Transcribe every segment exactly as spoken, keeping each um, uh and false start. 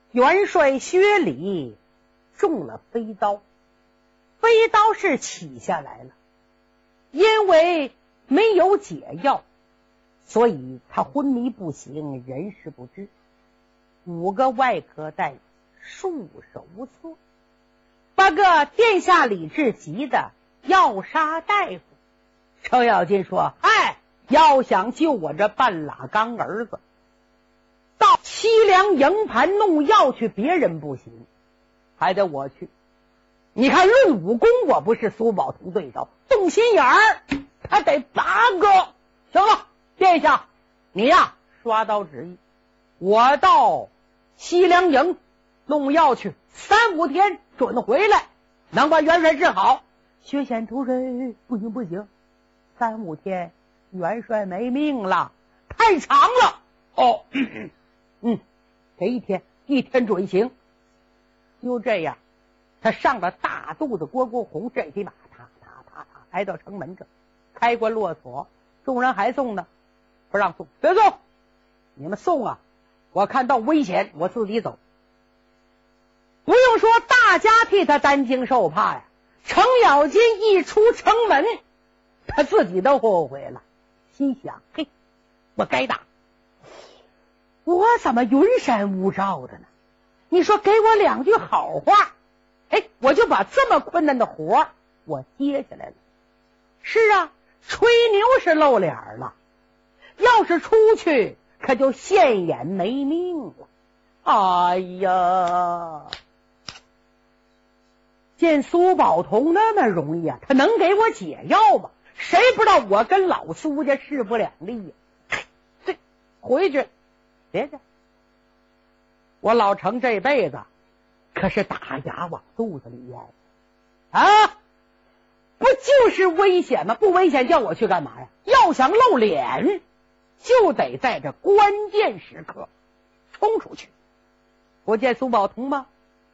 元帅薛礼中了飞刀，飞刀是起下来了，因为没有解药，所以他昏迷不醒，人事不知。五个外科大夫束手无策，把个殿下李治急的要杀大夫。程咬金说：哎，要想救我这半拉缸儿子，到西凉营盘弄药去，别人不行，还得我去。你看论武功，我不是苏宝同对手，动心眼儿他得八个。行了，殿下你呀刷刀旨意，我到西凉营弄药去，三五天准回来，能把元帅治好。薛显图说：不行不行，三五天元帅没命了，太长了。哦，咳咳嗯，给一天，一天准行。就这样，他上了大肚子郭国红，这匹马踏踏踏踏来到城门这，开关落锁，众人还送呢，不让送，别送，你们送啊，我看到危险，我自己走。不用说，大家替他担惊受怕呀。程咬金一出城门，他自己都后悔了，心想：嘿，我该打，我怎么云山雾罩的呢？你说给我两句好话，哎，我就把这么困难的活我接下来了。是啊，吹牛是露脸了，要是出去可就现眼没命了。哎呀，见苏宝同那么容易啊，他能给我解药吗？谁不知道我跟老苏家势不两立呀、啊？对，回去别去，我老程这辈子可是打牙往肚子里咽啊！不就是危险吗？不危险叫我去干嘛呀？要想露脸，就得在这关键时刻冲出去。我见苏宝同吗？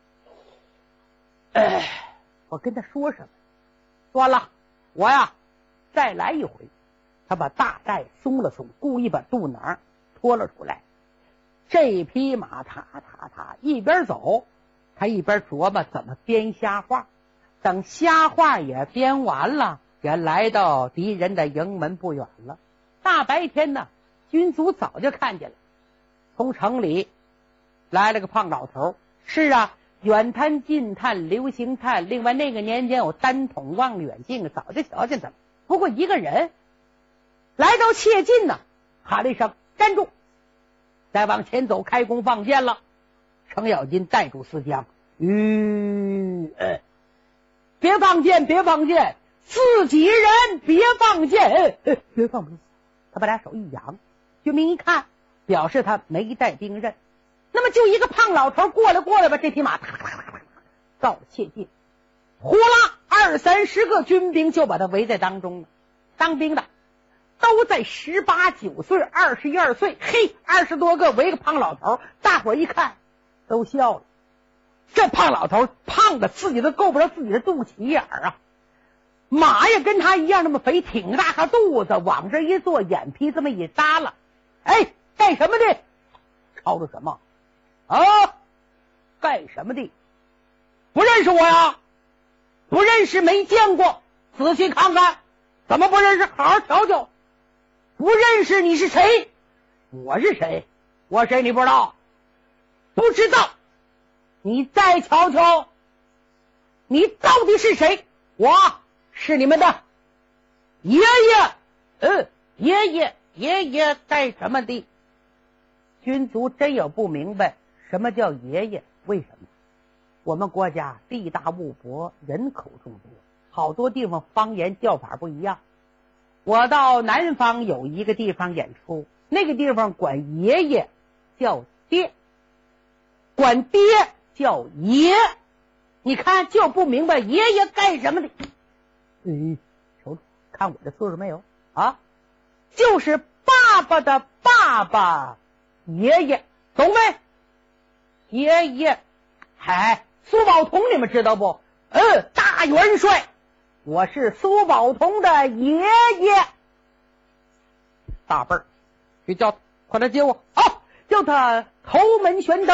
哎，我跟他说什么？算了，我呀再来一回。他把大带松了松，故意把肚囊拖了出来。这匹马踏踏踏一边走，他一边琢磨怎么编瞎话。等瞎话也编完了，也来到敌人的营门不远了。大白天呢，军卒早就看见了，从城里来了个胖老头。是啊，远探近探流星探，另外那个年间有单筒望远镜，早就瞧见他了。不过一个人来到切近呢，喊了一声站住，再往前走，开弓放箭了。程咬金带住思江，吁、呃，别放箭，别放箭，自己人别放箭，呃、别放箭。他把俩手一扬，军民一看，表示他没带兵刃。那么就一个胖老头过来过来吧，这匹马到了切近，呼啦，二三十个军兵就把他围在当中了。当兵的都在十八九岁、二十一二岁，嘿，二十多个围个胖老头，大伙一看都笑了。这胖老头胖的自己都够不着自己的肚脐眼儿啊，马也跟他一样那么肥，挺大个肚子，往这一坐，眼皮这么一耷拉。哎，干什么的？吵吵什么啊？干什么的？不认识我呀？不认识，没见过，仔细看看。怎么不认识？好好瞧瞧。不认识，你是谁？我是谁？我谁你不知道？不知道。你再瞧瞧，你到底是谁？我是你们的爷爷。嗯，爷爷，爷爷干什么的？军卒真有不明白什么叫爷爷？为什么？我们国家地大物博，人口众多，好多地方方言叫法不一样。我到南方有一个地方演出，那个地方管爷爷叫爹，管爹叫爷。你看就不明白爷爷干什么的。嗯，瞅瞅看我这岁数没有啊？就是爸爸的爸爸，爷爷，懂没？爷爷，嗨，苏宝同你们知道不？嗯，大元帅，我是苏宝同的爷爷。大辈儿，去叫快点接我，好，叫他头门悬灯，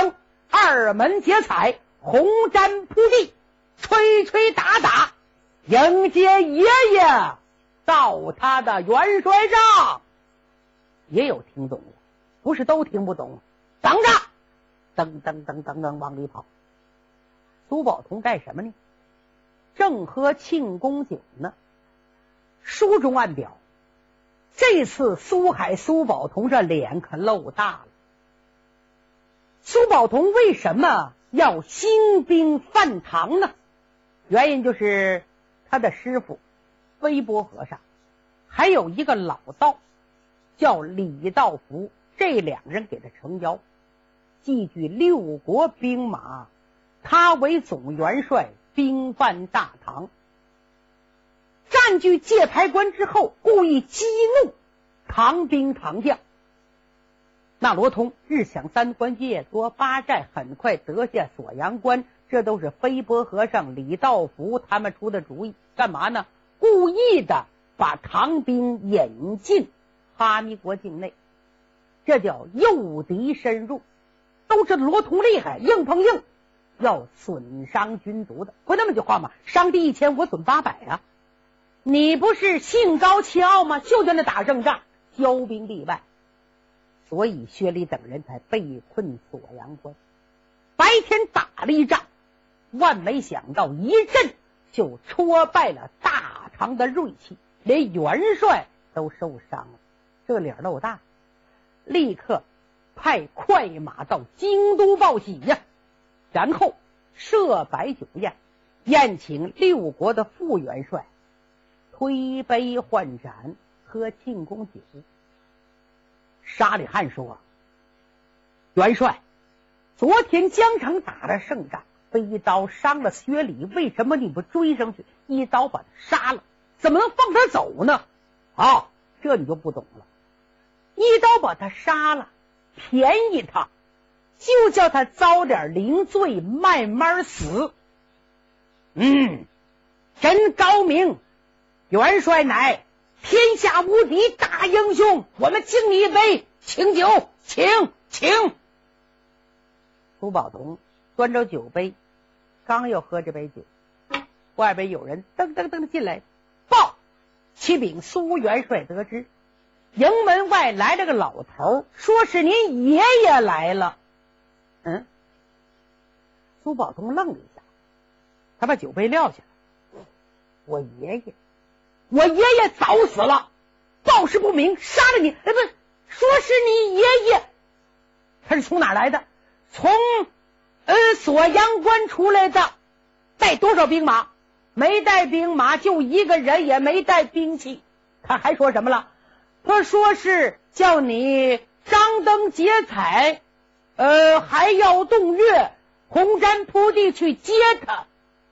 二门结彩，红毡铺地，吹吹打打，迎接爷爷到他的元帅上。也有听懂的，不是都听不懂。等着，噔噔噔噔噔往里跑。苏宝同干什么呢？正喝庆功酒呢。书中暗表，这次苏海苏宝同这脸可露大了。苏宝同为什么要兴兵犯唐呢？原因就是他的师傅飞波和尚，还有一个老道叫李道福，这两人给他撑腰，寄居六国兵马，他为总元帅，兵犯大唐。占据界牌关之后，故意激怒唐兵唐将。那罗通日抢三关，夜夺八寨，很快得下锁阳关，这都是飞波和尚、李道福他们出的主意。干嘛呢？故意的把唐兵引进哈密国境内，这叫诱敌深入。都知道罗通厉害，硬碰硬要损伤军卒的，不那么句话嘛，伤敌一千，我损八百啊！你不是兴高气傲吗？就在那打胜仗，骄兵必败，所以薛礼等人才被困锁阳关。白天打了一仗，万没想到一阵就挫败了大唐的锐气，连元帅都受伤了，这个脸露大，立刻派快马到京都报喜呀，然后设摆酒宴，宴请六国的副元帅，推杯换盏，喝庆功酒。沙里汉说：元帅，昨天江城打了胜仗，被一刀伤了薛礼，为什么你不追上去一刀把他杀了？怎么能放他走呢？哦，这你就不懂了。一刀把他杀了，便宜他，就叫他遭点零罪，慢慢死。嗯，真高明。元帅乃天下无敌大英雄，我们敬你一杯，请酒，请请。苏宝同端着酒杯，刚要喝这杯酒，外边有人噔噔噔的进来报，启禀苏元帅得知，营门外来了个老头，说是您爷爷来了。嗯，苏宝同愣了一下，他把酒杯撂下来。我爷爷我爷爷早死了，报事不明，杀了你。哎，不，说是你爷爷。他是从哪来的？从呃锁阳关出来的。带多少兵马？没带兵马，就一个人，也没带兵器。他还说什么了？他说是叫你张灯结彩，呃，还要动乐，红毡铺地去接他。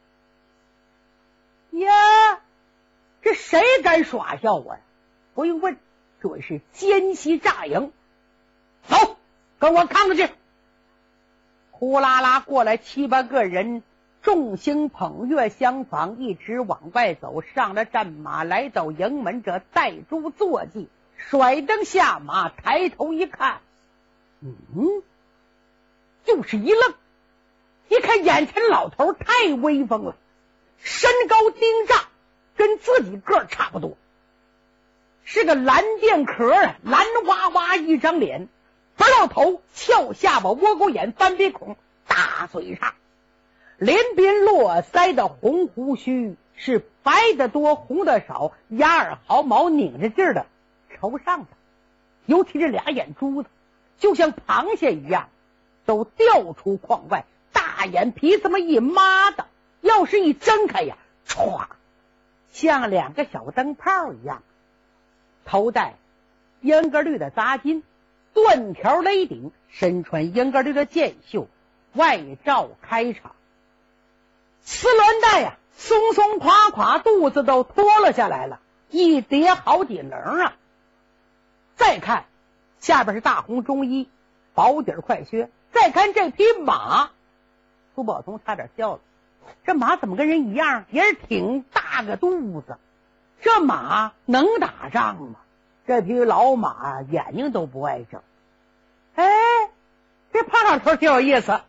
呀，这谁敢耍笑我呀？不用问，准是奸细诈营。走，跟我看看去。呼啦啦过来七八个人，众星捧月相仿，一直往外走，上了战马，来到营门，这带珠坐骑，甩灯下马，抬头一看，嗯，就是一愣，一看眼前老头太威风了，身高丁丈，跟自己个儿差不多，是个蓝靛壳啊，蓝哇哇一张脸，不露头，翘下巴，窝沟眼，翻鼻孔，大嘴叉，连边络腮的红胡须是白的多，红的少，牙耳毫毛拧着劲儿的朝上的，尤其这俩眼珠子就像螃蟹一样，都掉出框外，大眼皮这么一抹的，要是一睁开呀，歘，像两个小灯泡一样。头戴英格绿的扎巾，断条勒顶，身穿英格绿的箭袖，外罩开场，丝鸾带呀、啊，松松垮垮，肚子都脱了下来了，一叠好几棱啊。再看下边是大红中衣，薄底快靴，再看这匹马，苏宝同差点笑了，这马怎么跟人一样，也是挺大个肚子，这马能打仗吗？这匹老马眼睛都不爱睁。哎，这胖老头挺有意思，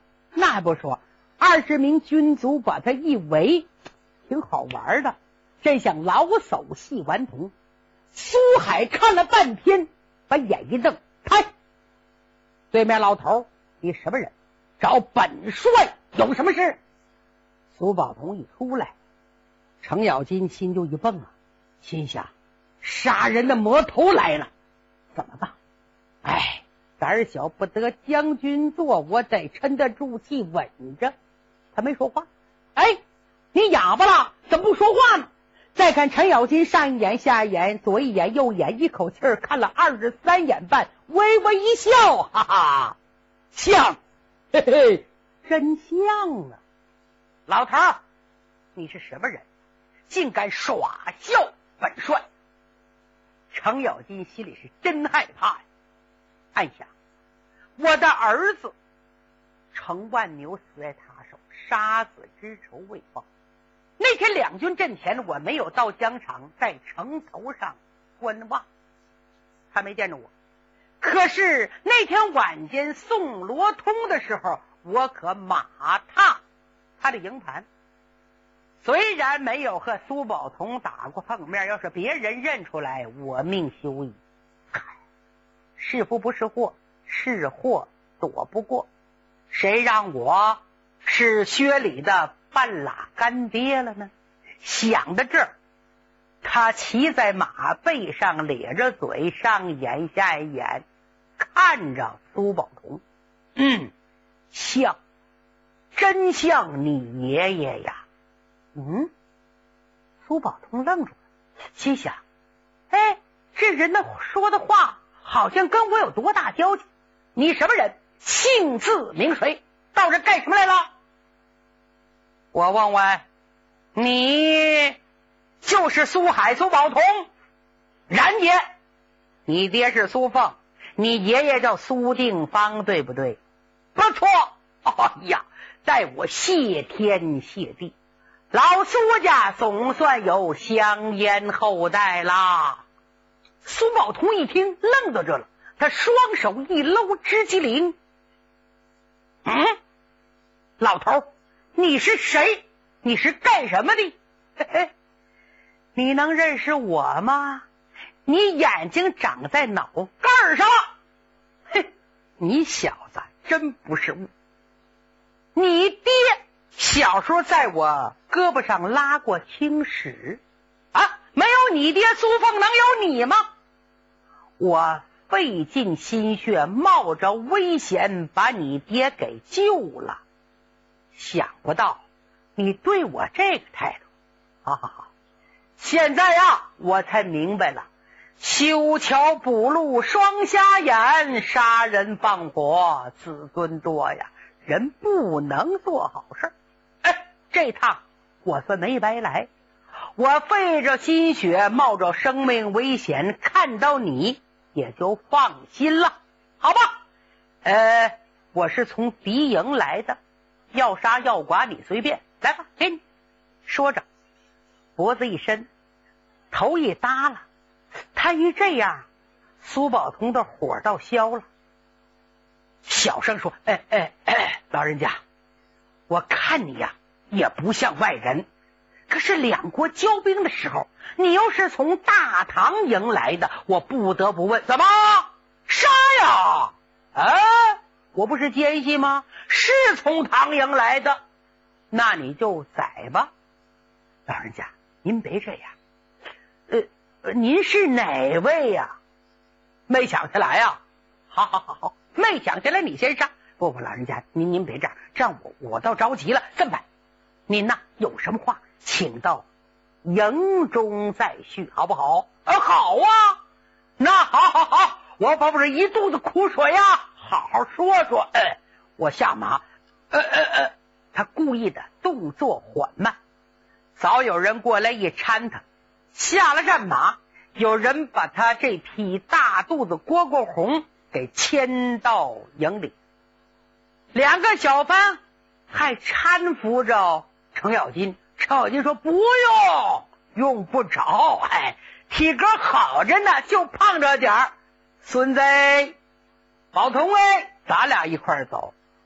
那还不说，二十名军卒把他一围，挺好玩的，真像老叟戏顽童。苏海看了半天，把眼一瞪，开！对面老头，你什么人？找本帅有什么事？苏宝同一出来，程咬金心就一蹦啊，心想杀人的魔头来了，怎么办？哎，胆小不得将军座，我得沉得住气稳着。他没说话。哎，你哑巴了，怎么不说话呢？再看程咬金上一眼下一眼，左一眼右眼，一口气儿看了二十三眼半，微微一笑，哈哈，像，嘿嘿，真像啊！老头儿，你是什么人，竟敢耍笑本帅？程咬金心里是真害怕呀，暗想我的儿子程万牛死在他手，杀子之仇未报。那天两军阵前，我没有到疆场，在城头上观望，他没见着我。可是那天晚间送罗通的时候，我可马踏他的营盘。虽然没有和苏宝同打过碰面，要是别人认出来，我命休矣。是福不是祸，是祸躲不过。谁让我是薛礼的半拉干爹了呢？想到这儿，他骑在马背上，咧着嘴，上眼下眼看着苏宝同，嗯，像，真像你爷爷呀。嗯，苏宝同愣住了，心想，哎，这人的说的话好像跟我有多大交情？你什么人？姓字名谁？到这干什么来了？我问问，你就是苏海苏宝同？然也。你爹是苏凤，你爷爷叫苏定方，对不对？不错。哎呀，待我谢天谢地，老苏家总算有香烟后代啦。苏宝同一听愣到这了，他双手一搂直击灵。嗯，老头，你是谁？你是干什么的？嘿嘿，你能认识我吗？你眼睛长在脑盖上了。嘿，你小子真不是物。你爹小时候在我胳膊上拉过青史啊，没有你爹苏凤能有你吗？我费尽心血，冒着危险把你爹给救了，想不到你对我这个态度。好好好，现在啊我才明白了，修桥补路双瞎眼，杀人放火子孙多呀，人不能做好事。哎，这趟我算没白来，我费着心血，冒着生命危险看到你，也就放心了，好吧？呃，我是从敌营来的，要杀要剐你随便来吧，给你。说着脖子一伸，头一耷拉，他一这样，苏宝同的火倒消了，小声说，哎哎哎，老人家，我看你呀也不像外人，可是两国交兵的时候，你又是从大唐营来的，我不得不问，怎么杀呀？啊，我不是奸细吗？是从唐营来的，那你就宰吧。老人家您别这样，呃您是哪位呀？没想起来呀？好好好好，没想起来你先杀。不不，老人家您您别这样，这样我我倒着急了。这么办，您呐有什么话请到营中再叙，好不好？呃，好啊，那好好好，我把我这一肚子苦水呀好好说说。呃，我下马。呃呃呃，他故意的动作缓慢，早有人过来一搀他，下了战马，有人把他这匹大肚子蝈蝈红给牵到营里，两个小番还搀扶着程咬金。程咬金说不用，用不着，哎，体格好着呢，就胖着点儿。孙子宝同哎，咱俩一块儿走。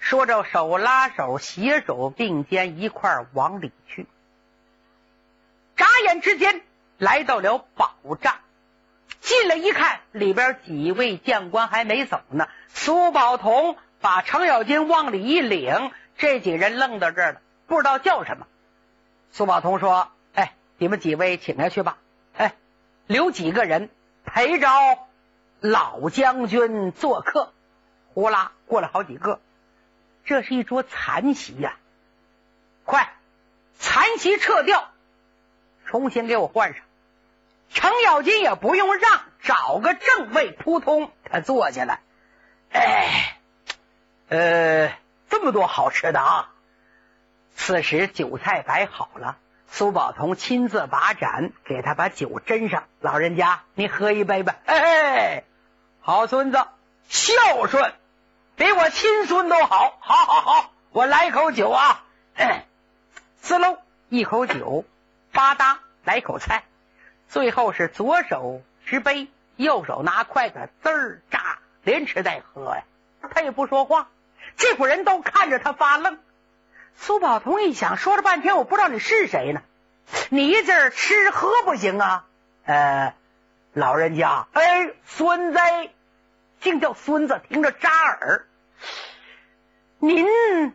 说着手拉手，携手并肩一块儿往里去。眨眼之间来到了宝帐，进来一看，里边几位将官还没走呢。苏宝同把程咬金往里一领，这几人愣到这儿了，不知道叫什么。苏宝同说：哎，你们几位请下去吧，哎，留几个人陪着老将军做客。呼啦过来好几个，这是一桌残席呀、啊！快，残席撤掉，重新给我换上。程咬金也不用让，找个正位，扑通，他坐下来。哎，呃，这么多好吃的啊！此时酒菜摆好了，苏宝同亲自把盏，给他把酒斟上。老人家，你喝一杯吧。哎，好孙子，孝顺，比我亲孙都好。好好好，我来口酒啊！哎，滋喽一口酒，吧嗒来口菜，最后是左手持杯，右手拿筷子滋儿炸，连吃带喝呀。他也不说话，这伙人都看着他发愣。苏宝同一想，说了半天我不知道你是谁呢，你一阵吃喝不行啊？呃，老人家，哎，孙子，竟叫孙子，听着扎耳。您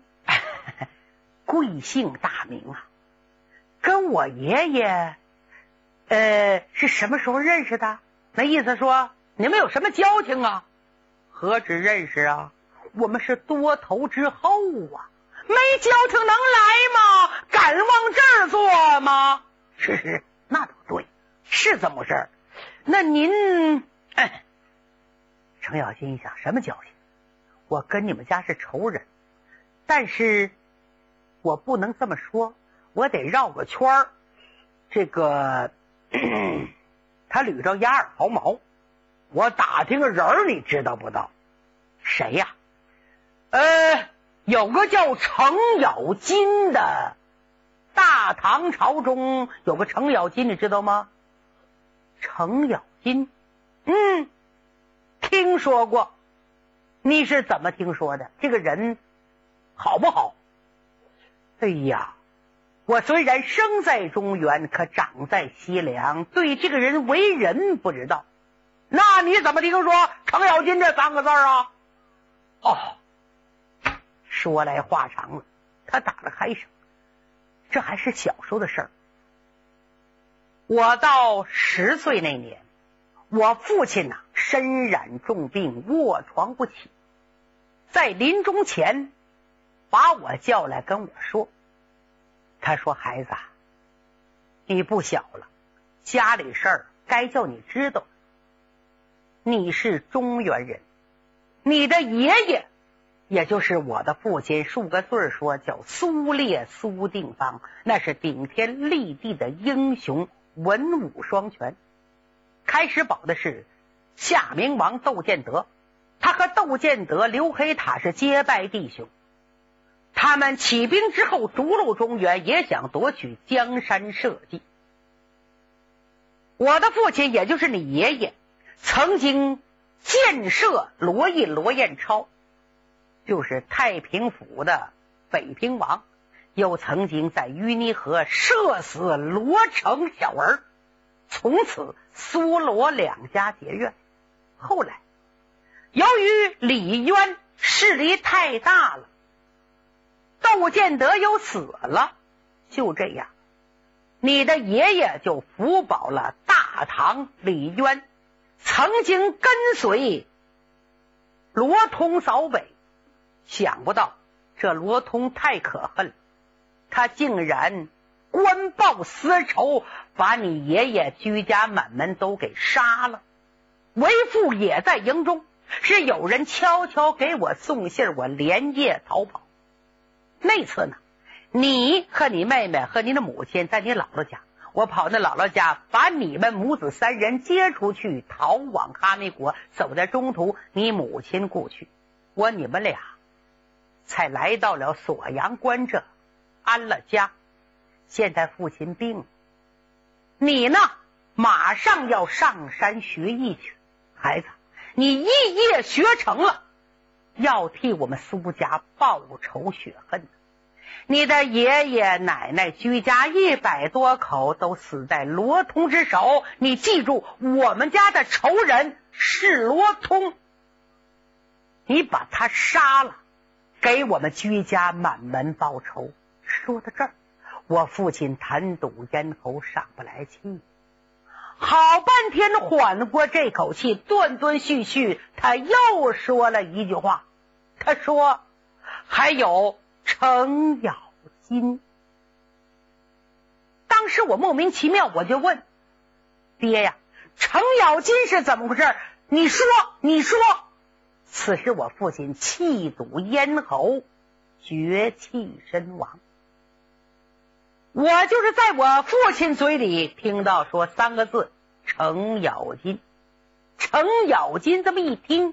贵姓大名啊？跟我爷爷呃是什么时候认识的？那意思说你们有什么交情啊？何止认识啊，我们是多头之后啊，没交情能来吗？敢往这儿坐吗？是是，那都对，是这么事儿。那您，哎，程咬金一想，什么交情？我跟你们家是仇人，但是我不能这么说，我得绕个圈儿。这个他捋着压耳毫毛，我打听个人儿，你知道不知道？谁呀、啊？呃，有个叫程咬金的，大唐朝中有个程咬金，你知道吗？程咬金，嗯，听说过。你是怎么听说的？这个人好不好？哎呀，我虽然生在中原，可长在西凉，对这个人为人不知道。那你怎么听说程咬金这三个字啊？哦，说来话长了，他打了嗨声。这还是小时候的事儿。我到十岁那年，我父亲呐、啊、身染重病，卧床不起，在临终前把我叫来跟我说，他说：孩子，你不小了，家里事儿该叫你知道。你是中原人，你的爷爷也就是我的父亲，数个岁说叫苏烈苏定方，那是顶天立地的英雄，文武双全。开始保的是夏明王窦建德，他和窦建德、刘黑塔是结拜弟兄。他们起兵之后逐鹿中原，也想夺取江山社稷。我的父亲也就是你爷爷，曾经建设罗印罗彦超，就是太平府的北平王，又曾经在淤泥河射死罗成小儿，从此苏罗两家结怨。后来由于李渊势力太大了，窦建德又死了，就这样，你的爷爷就辅保了大唐李渊，曾经跟随罗通扫北。想不到这罗通太可恨了，他竟然官报私仇，把你爷爷居家满门都给杀了。为父也在营中，是有人悄悄给我送信，我连夜逃跑。那次呢，你和你妹妹和你的母亲在你姥姥家，我跑那姥姥家，把你们母子三人接出去，逃往哈密国。走在中途，你母亲故去，我你们俩才来到了锁阳关这，安了家。现在父亲病了，你呢马上要上山学艺去。孩子，你一夜学成了， 要替我们苏家报仇雪恨。你的爷爷奶奶居家一百多口都死在罗通之手，你记住，我们家的仇人是罗通，你把他杀了，给我们居家满门报仇。说到这儿，我父亲弹堵咽喉，上不来气，好半天缓过这口气，断断续续他又说了一句话，他说还有程咬金。当时我莫名其妙，我就问爹呀，程咬金是怎么回事？你说你说。此时我父亲气堵咽喉，绝气身亡。我就是在我父亲嘴里听到说三个字，程咬金。程咬金这么一听，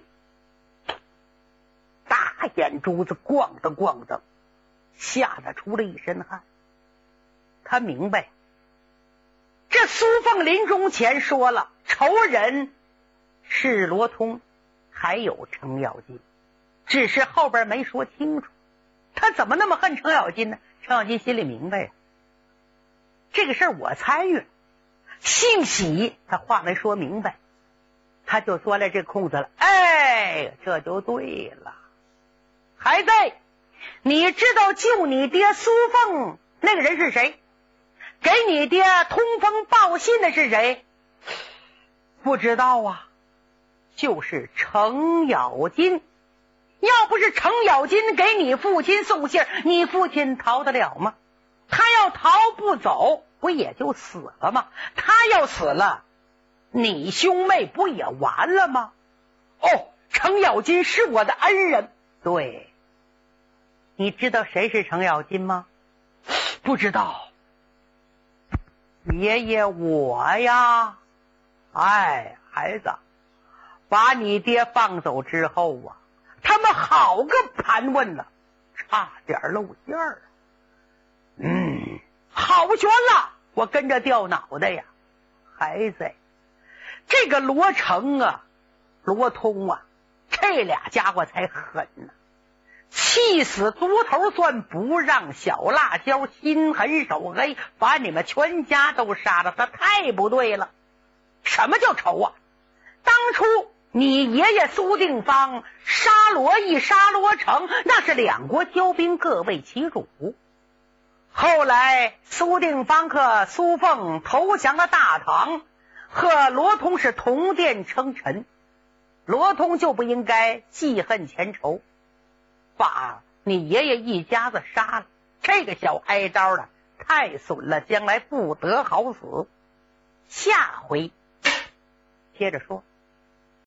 大眼珠子咣当咣当，吓得出了一身汗。他明白，这苏凤临终前说了，仇人是罗通，还有程咬金，只是后边没说清楚。他怎么那么恨程咬金呢？程咬金心里明白，这个事儿我参与了，幸喜他话没说明白，他就钻了这空子了。哎，这就对了，孩子，你知道救你爹苏凤那个人是谁？给你爹通风报信的是谁？不知道啊，就是程咬金。要不是程咬金给你父亲送信，你父亲逃得了吗？他要逃不走，不也就死了吗？他要死了，你兄妹不也完了吗？哦，程咬金是我的恩人。对，你知道谁是程咬金吗？不知道。爷爷我呀，哎，孩子，把你爹放走之后啊，他们好个盘问了，差点露馅儿。嗯，好悬了，我跟着掉脑袋呀。孩子，这个罗成啊，罗通啊，这俩家伙才狠呢、啊。气死猪头蒜，不让小辣椒，心狠手黑，把你们全家都杀了，他太不对了。什么叫仇啊？当初你爷爷苏定方杀罗毅杀罗成，那是两国交兵，各为其主。后来苏定方和苏凤投降了大唐，和罗通是同殿称臣，罗通就不应该记恨前仇，把你爷爷一家子杀了，这个小挨刀的太损了，将来不得好死。下回接着说。